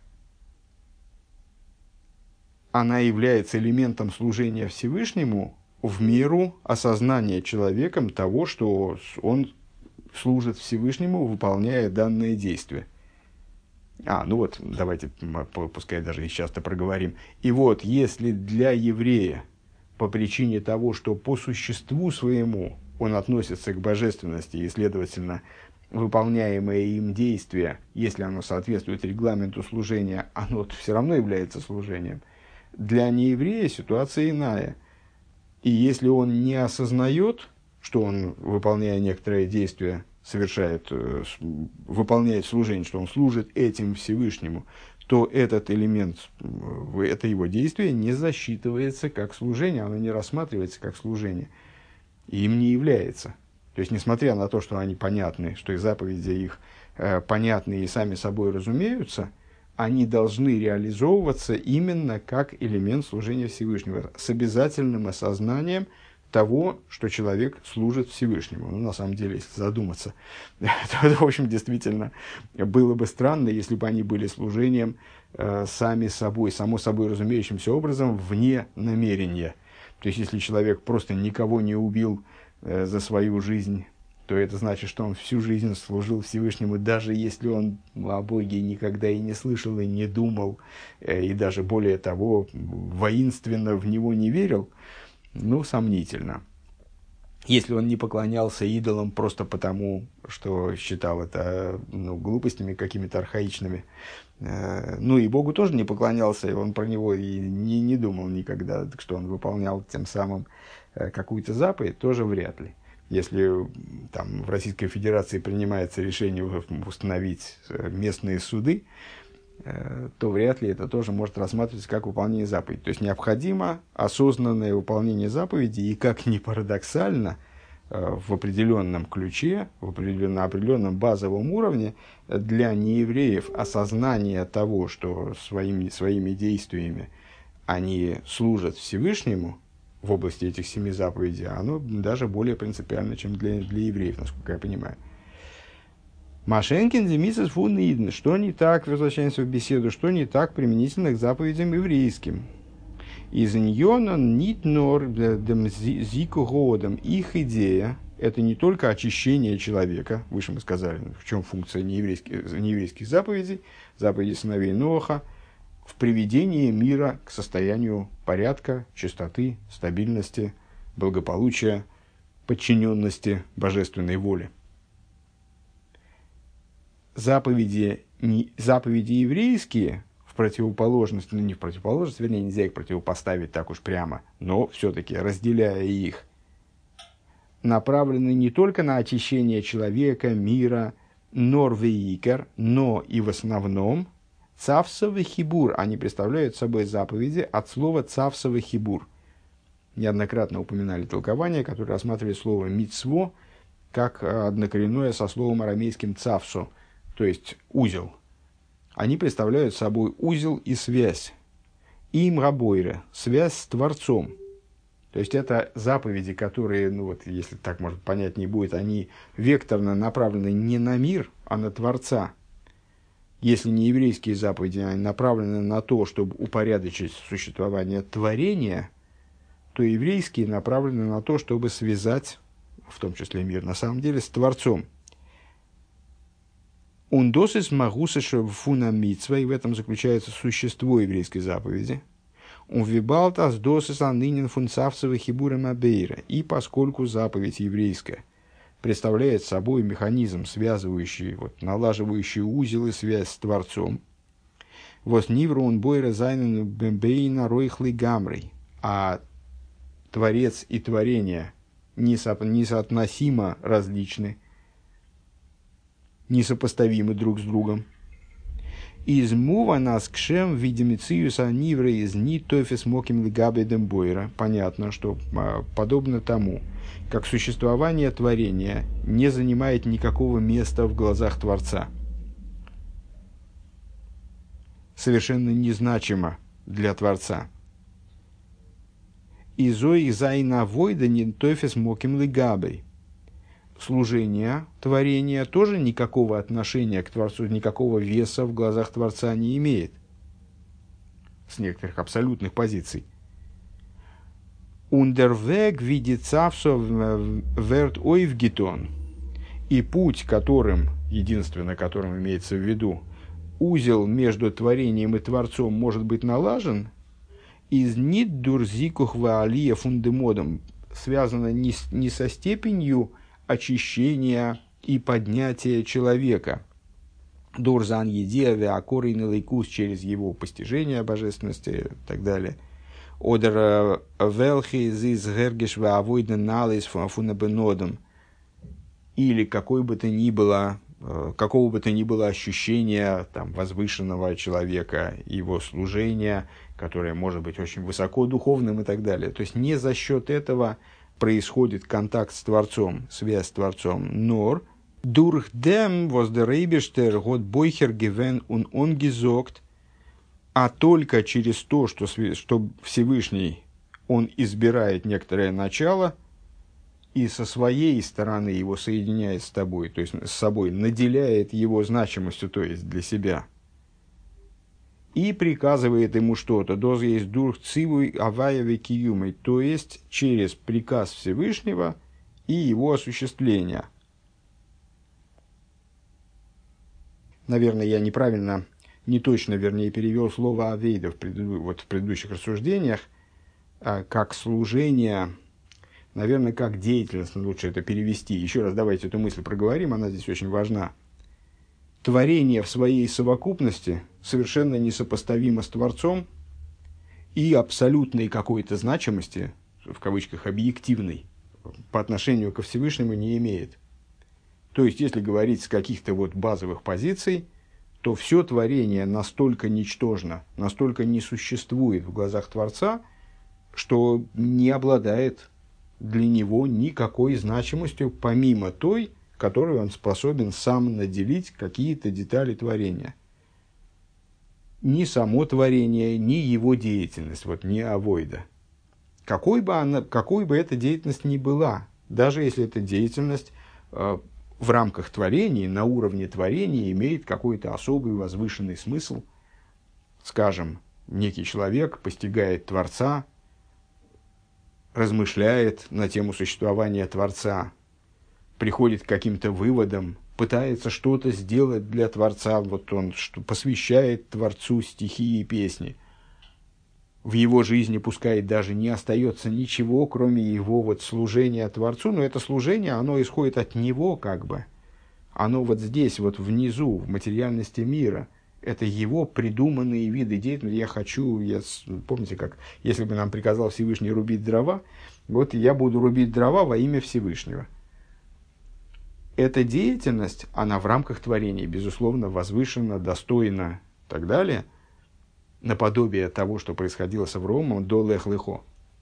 она является элементом служения Всевышнему в меру осознания человеком того, что он служит Всевышнему, выполняя данное действие. А, ну вот, давайте, пускай даже и часто проговорим. И вот, если для еврея, по причине того, что по существу своему он относится к божественности, и, следовательно, выполняемое им действие, если оно соответствует регламенту служения, оно все равно является служением. Для нееврея ситуация иная. И если он не осознает, что он, выполняя некоторое действие, совершает, выполняет служение, что он служит этим Всевышнему, то этот элемент, это его действие не засчитывается как служение, оно не рассматривается как служение, и им не является. То есть, несмотря на то, что они понятны, что и заповеди их э, понятны и сами собой разумеются, они должны реализовываться именно как элемент служения Всевышнего, с обязательным осознанием того, что человек служит Всевышнему. Ну, на самом деле, если задуматься, то, в общем, действительно, было бы странно, если бы они были служением э, сами собой, само собой разумеющимся образом, вне намерения. То есть, если человек просто никого не убил э, за свою жизнь, то это значит, что он всю жизнь служил Всевышнему, даже если он о Боге никогда и не слышал, и не думал, э, и даже более того, воинственно в него не верил. Ну, сомнительно. Если он не поклонялся идолам просто потому, что считал это ну, глупостями какими-то архаичными, э, ну и Богу тоже не поклонялся, и он про него и не, не думал никогда, что он выполнял тем самым э, какую-то заповедь, тоже вряд ли. Если там, в Российской Федерации принимается решение установить местные суды, то вряд ли это тоже может рассматриваться как выполнение заповеди. То есть, необходимо осознанное выполнение заповеди, и, как ни парадоксально, в определенном ключе, в определенном, на определенном базовом уровне для неевреев осознание того, что своими, своими действиями они служат Всевышнему в области этих семи заповедей, оно даже более принципиально, чем для, для евреев, насколько я понимаю. Машенкин, Демисис, Фунидн. Что не так, возвращаемся в беседу, что не так применительно к заповедям еврейским? Из ньона нитнор зику годом. Их идея – это не только очищение человека, выше мы сказали, в чем функция нееврейских, нееврейских заповедей, заповедей сыновей Ноха, в приведении мира к состоянию порядка, чистоты, стабильности, благополучия, подчиненности божественной воле. Заповеди, не, заповеди еврейские, в противоположность, ну не в противоположность, вернее, нельзя их противопоставить так уж прямо, но все-таки разделяя их, направлены не только на очищение человека, мира, нор веикер, но и в основном цавсовый хибур. Они представляют собой заповеди от слова цавсовый хибур. Неоднократно упоминали толкование, которое рассматривает слово мицво как однокоренное со словом арамейским цавсо, то есть узел. Они представляют собой узел и связь. Им рабойре, связь с Творцом. То есть это заповеди, которые, ну вот, если так может понять не будет, они векторно направлены не на мир, а на Творца. Если не еврейские заповеди, они направлены на то, чтобы упорядочить существование творения, то еврейские направлены на то, чтобы связать, в том числе мир, на самом деле, с Творцом. Ундосис магусыша фуна митцва, и в этом заключается существо еврейской заповеди. Увибалтас досис анынин фунцавцева хибура мабейра. И поскольку заповедь еврейская представляет собой механизм, связывающий, вот, налаживающий узел и связь с Творцом, вот нивру он бойра зайнен бембейна ройхлы гамрей, а Творец и творение несо- несоотносимо различны, несопоставимы друг с другом. Из мува нас кшем видимициюса нивра из ни тофис моким лигабедем бойра. Понятно, что а, подобно тому, как существование творения не занимает никакого места в глазах Творца, совершенно незначимо для Творца. Изой зайна войда не тофис моким лигабей. Служение, творение тоже никакого отношения к Творцу, никакого веса в глазах Творца не имеет. С некоторых абсолютных позиций. Ундервег видит цавсо верт ойвгитон. И путь, которым, единственно которым имеется в виду, узел между творением и Творцом может быть налажен, из нит дурзикух ваалия фундемодом, связано не, с, не со степенью очищения и поднятия человека. Дурзан едиаве акорин лейкус через его постижение божественности и так далее. Одер велхи зис гергеш ваавойден налис фунабенодом. Или какой бы то ни было, какого бы то ни было ощущения там, возвышенного человека, его служения, которое может быть очень высоко духовным и так далее. То есть не за счет этого происходит контакт с Творцом, связь с Творцом. Нор durch dem, was der Rebischter Gott Boicher gewinnt und ungesorgt, а только через то, что, что Всевышний, он избирает некоторое начало и со своей стороны его соединяет с тобой, то есть с собой, наделяет его значимостью, то есть для себя, и приказывает ему что-то, доз есть дух цивуй аваеве киюмой, то есть через приказ Всевышнего и его осуществление. Наверное, я неправильно, не точно, вернее, перевел слово авейда в, преду, вот в предыдущих рассуждениях, а, как служение, наверное, как деятельность, лучше это перевести. Еще раз давайте эту мысль проговорим, она здесь очень важна. Творение в своей совокупности совершенно несопоставимо с Творцом и абсолютной какой-то значимости, в кавычках объективной, по отношению ко Всевышнему не имеет. То есть, если говорить с каких-то вот базовых позиций, то все творение настолько ничтожно, настолько не существует в глазах Творца, что не обладает для него никакой значимостью, помимо той, которую он способен сам наделить какие-то детали творения. Ни само творение, ни его деятельность, вот не авойда. Какой бы, она, какой бы эта деятельность ни была, даже если эта деятельность э, в рамках творения, на уровне творения имеет какой-то особый возвышенный смысл, скажем, некий человек постигает Творца, размышляет на тему существования Творца, приходит к каким-то выводам, пытается что-то сделать для Творца, вот он что, посвящает Творцу стихи и песни. в его жизни, пускай даже не остается ничего, кроме его вот служения Творцу, но это служение, оно исходит от него как бы. Оно вот здесь, вот внизу, в материальности мира. Это его придуманные виды деятельности. Я хочу, я, помните, как если бы нам приказал Всевышний рубить дрова, вот я буду рубить дрова во имя Всевышнего. Эта деятельность, она в рамках творения, безусловно, возвышена, достойна и так далее, наподобие того, что происходило с Авромом до Лех-Лехо.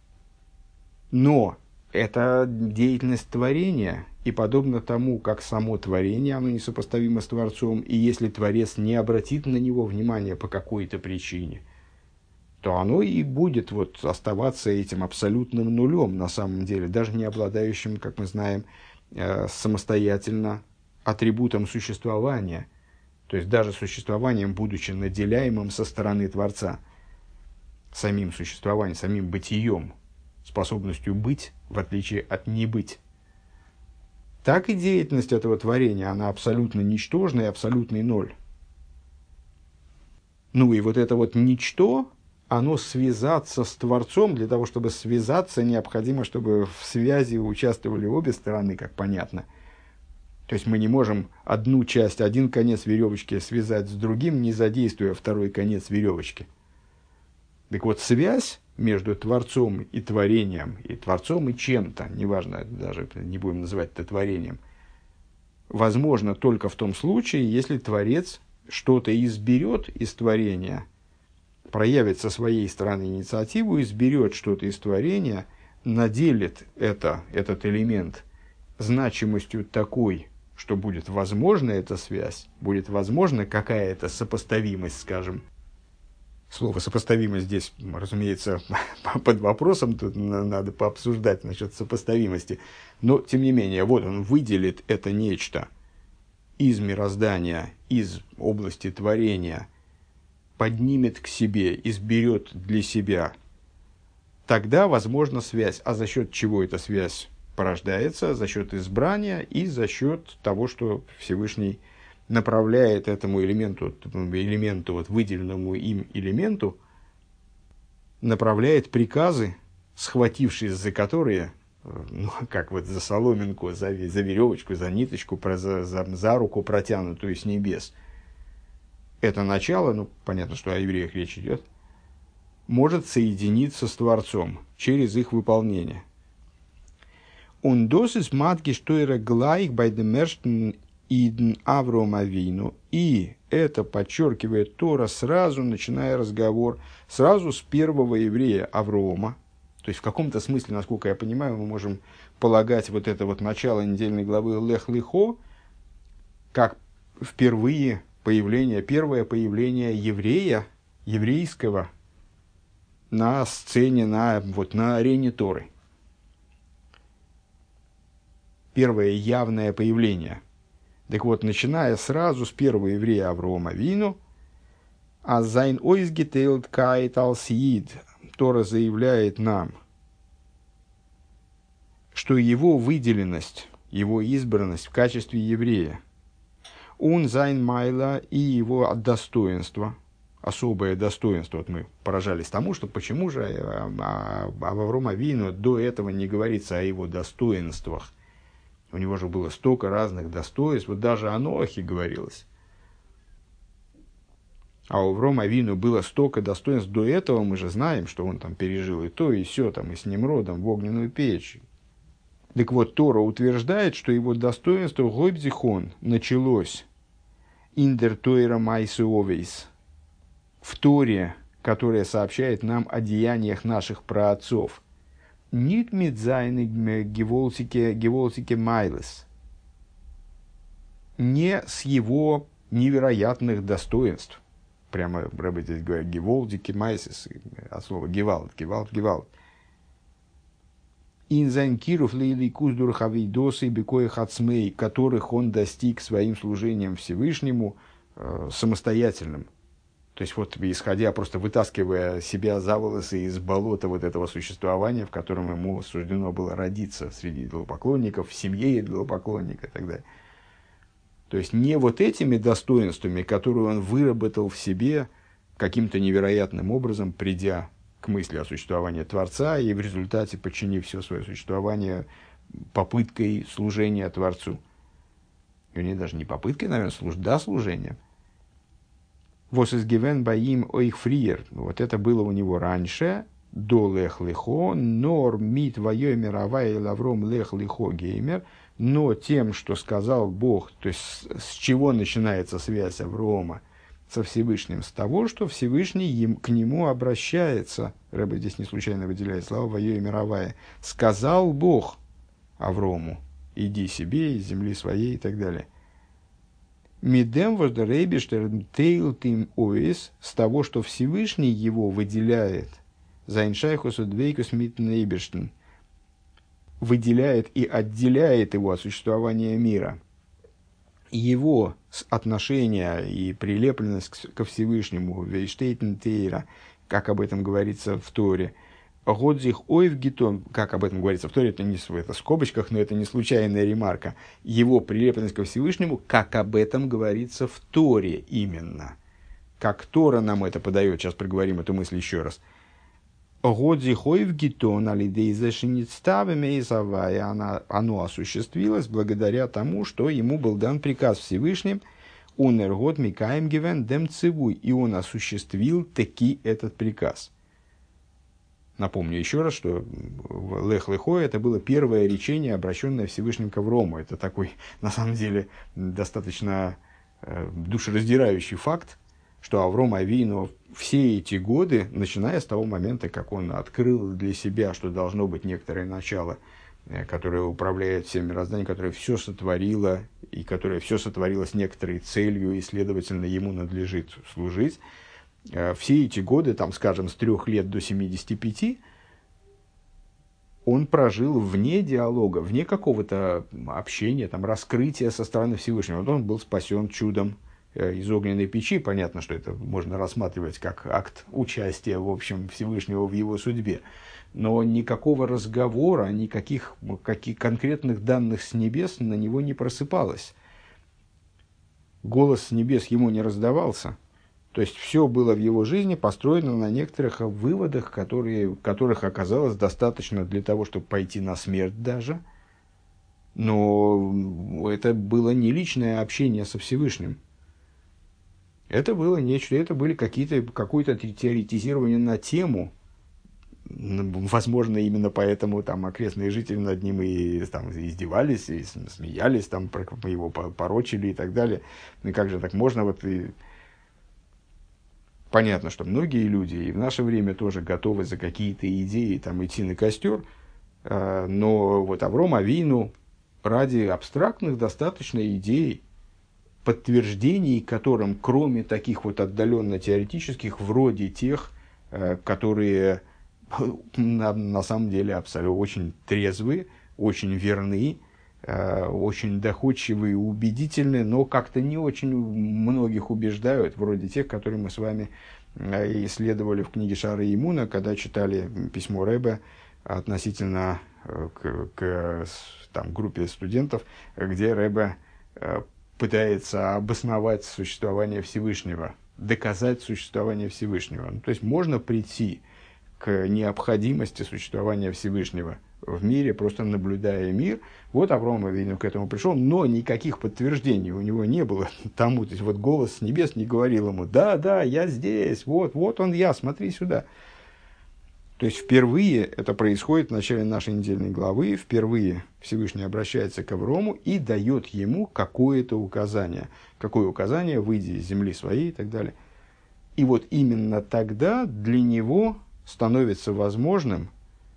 Но это деятельность творения, и подобно тому, как само творение, оно несопоставимо с Творцом, и если Творец не обратит на него внимания по какой-то причине, то оно и будет вот оставаться этим абсолютным нулем на самом деле, даже не обладающим, как мы знаем, э, самостоятельно атрибутом существования, то есть даже существованием, будучи наделяемым со стороны Творца, самим существованием, самим бытием, способностью быть, в отличие от не быть. Так и деятельность этого творения, она абсолютно ничтожна и абсолютный ноль. Ну и вот это вот ничто, оно связаться с Творцом, для того, чтобы связаться, необходимо, чтобы в связи участвовали обе стороны, как понятно. То есть мы не можем одну часть, один конец веревочки связать с другим, не задействуя второй конец веревочки. Так вот, связь между Творцом и творением, и Творцом и чем-то, неважно, даже не будем называть это творением, возможно только в том случае, если Творец что-то изберет из творения, проявит со своей стороны инициативу, изберет что-то из творения, наделит это, этот элемент значимостью такой, что будет возможна эта связь, будет возможна какая-то сопоставимость, скажем. Слово «сопоставимость» здесь, разумеется, под вопросом, тут надо пообсуждать насчет сопоставимости. Но, тем не менее, вот он выделит это нечто из мироздания, из области творения, поднимет к себе, изберет для себя. Тогда возможна связь. А за счет чего эта связь порождается? За счет избрания и за счет того, что Всевышний направляет этому элементу, элементу вот, выделенному им элементу, направляет приказы, схватившись за которые, ну, как вот за соломинку, за, за веревочку, за ниточку, за, за, за руку протянутую с небес. Это начало, ну, понятно, что о евреях речь идет, может соединиться с Творцом через их выполнение. Und das ist matgisch teurer gleich bei dem ersten Идн Авром Авину. И это подчеркивает Тора сразу, начиная разговор, сразу с первого еврея Аврома. То есть в каком-то смысле, насколько я понимаю, мы можем полагать вот это вот начало недельной главы Лех-Лехо как впервые появление, первое появление еврея, еврейского на сцене, на, вот, на арене Торы. Первое явное появление. Так вот, начиная сразу с первого еврея Аврома Авину, а зайн ойсгетейлд кайт алсиид, Тора заявляет нам, что его выделенность, его избранность в качестве еврея, он зайн майла и его достоинство, особое достоинство. Вот мы поражались тому, что почему же об Авроме Авину до этого не говорится о его достоинствах. У него же было столько разных достоинств, вот даже о Ноахе говорилось. А у Аврома Авину было столько достоинств до этого, мы же знаем, что он там пережил и то, и сё, там, и с Немродом в огненную печь. Так вот, Тора утверждает, что его достоинство Гойбзихон началось индер Тойра Майсы Овейс, в Торе, которая сообщает нам о деяниях наших праотцов. Нит мидзайны геволтике геволтике майлес. Не с его невероятных достоинств. Прямо Рэбе здесь говорит геволтике майсес, от слова гевалт, гевалт, гевалт. Инзайн киров лейли куздур хавидосы бекоя хацмей, которых он достиг своим служением Всевышнему э, самостоятельным. То есть, вот, исходя, просто вытаскивая себя за волосы из болота вот этого существования, в котором ему суждено было родиться среди идолопоклонников, в семье идолопоклонника и так далее. То есть, не вот этими достоинствами, которые он выработал в себе каким-то невероятным образом, придя к мысли о существовании Творца и в результате подчинив все свое существование попыткой служения Творцу. Вернее, даже не попыткой, наверное, служ... да, служения. «Вос из гивен баим оих фриер». Вот это было у него раньше. «До лех лихо, нор мит вайомер авай лавром лех лихо геймер». Но тем, что сказал Бог, то есть с чего начинается связь Аврома со Всевышним? С того, что Всевышний им, к нему обращается. Рэбе здесь не случайно выделяет слова «вайомер авай». «Сказал Бог Аврому: иди себе из земли своей» и так далее. Мидем воздерейбиштерн тейлтим оис, с того, что Всевышний его выделяет, заиншайхусу двейкус митнейбиштен, выделяет и отделяет его от существования мира. Его отношение и прилепленность ко Всевышнему, вейштейтен тейра, как об этом говорится в Торе, Годзих ойв гитон, как об этом говорится в Торе, это не это в скобочках, но это не случайная ремарка. Его прилепленность ко Всевышнему, как об этом говорится в Торе именно. Как Тора нам это подает, сейчас проговорим эту мысль еще раз. Годзих ойв гитон, алидейзашиництавами изавая, оно осуществилось благодаря тому, что ему был дан приказ Всевышним, унергот микаем гивен дем цивуй, и он осуществил таки этот приказ. Напомню еще раз, что Лех Лехо это было первое речение, обращенное Всевышним к Аврому. Это такой, на самом деле, достаточно э, душераздирающий факт, что Авром Авину все эти годы, начиная с того момента, как он открыл для себя, что должно быть некоторое начало, э, которое управляет всем мирозданием, которое все сотворило, и которое все сотворило с некоторой целью, и, следовательно, ему надлежит служить, все эти годы, там, скажем, с трех лет до семидесяти пяти, он прожил вне диалога, вне какого-то общения, там, раскрытия со стороны Всевышнего. Вот он был спасен чудом из огненной печи. Понятно, что это можно рассматривать как акт участия, в общем, Всевышнего в его судьбе. Но никакого разговора, никаких каких конкретных данных с небес на него не просыпалось. Голос с небес ему не раздавался. То есть, все было в его жизни построено на некоторых выводах, которые, которых оказалось достаточно для того, чтобы пойти на смерть даже. Но это было не личное общение со Всевышним. Это было нечто, это были какие-то, какое-то теоретизирование на тему. Возможно, именно поэтому там окрестные жители над ним и там, издевались, и смеялись, там, его порочили и так далее. Ну, как же так можно вот... И... Понятно, что многие люди и в наше время тоже готовы за какие-то идеи там, идти на костер, но вот Авром Авину ради абстрактных достаточно идей, подтверждений которым, кроме таких вот отдаленно-теоретических, вроде тех, которые на, на самом деле абсолютно очень трезвые, очень верны, очень доходчивые и убедительные, но как-то не очень многих убеждают, вроде тех, которые мы с вами исследовали в книге Шара и Имуна, когда читали письмо Ребе относительно к, к там, группе студентов, где Ребе пытается обосновать существование Всевышнего, доказать существование Всевышнего. Ну, то есть можно прийти к необходимости существования Всевышнего в мире, просто наблюдая мир. Вот Авраам Авину к этому пришел, но никаких подтверждений у него не было тому. То есть вот голос с небес не говорил ему: да, да, я здесь, вот, вот он я, смотри сюда. То есть впервые это происходит в начале нашей недельной главы, впервые Всевышний обращается к Аврому и дает ему какое-то указание. Какое указание? Выйди из земли своей и так далее. И вот именно тогда для него становится возможным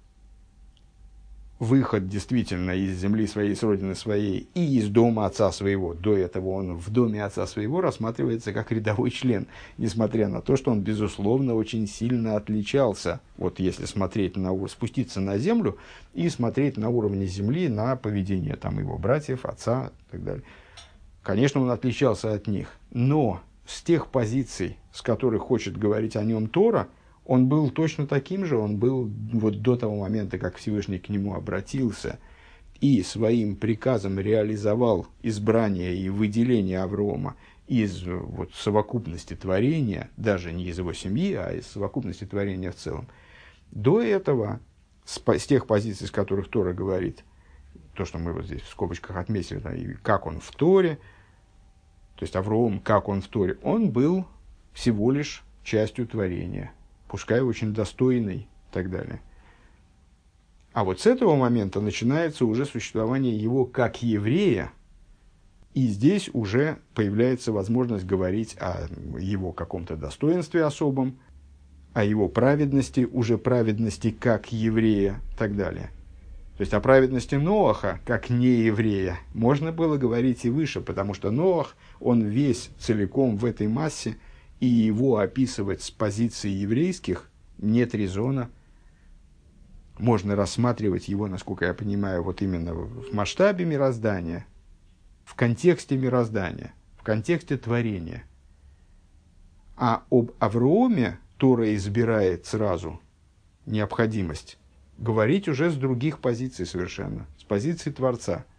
выход действительно из земли своей, с родины своей и из дома отца своего. До этого он в доме отца своего рассматривается как рядовой член, несмотря на то, что он, безусловно, очень сильно отличался. Вот если смотреть на, спуститься на землю и смотреть на уровне земли, на поведение там, его братьев, отца и так далее. Конечно, он отличался от них, но с тех позиций, с которых хочет говорить о нем Тора, он был точно таким же, он был вот до того момента, как Всевышний к нему обратился и своим приказом реализовал избрание и выделение Аврома из вот, совокупности творения, даже не из его семьи, а из совокупности творения в целом. До этого, с, с тех позиций, с которых Тора говорит, то, что мы вот здесь в скобочках отметили, да, и как он в Торе, то есть Авраам, как он в Торе, он был всего лишь частью творения, пускай очень достойный и так далее. А вот с этого момента начинается уже существование его как еврея, и здесь уже появляется возможность говорить о его каком-то достоинстве особом, о его праведности, уже праведности как еврея и так далее. То есть о праведности Ноаха, как нееврея, можно было говорить и выше, потому что Ноах, он весь целиком в этой массе, и его описывать с позиции еврейских нет резона. Можно рассматривать его, насколько я понимаю, вот именно в масштабе мироздания, в контексте мироздания, в контексте творения. А об Аврааме Тора избирает сразу необходимость говорить уже с других позиций совершенно, с позиции Творца.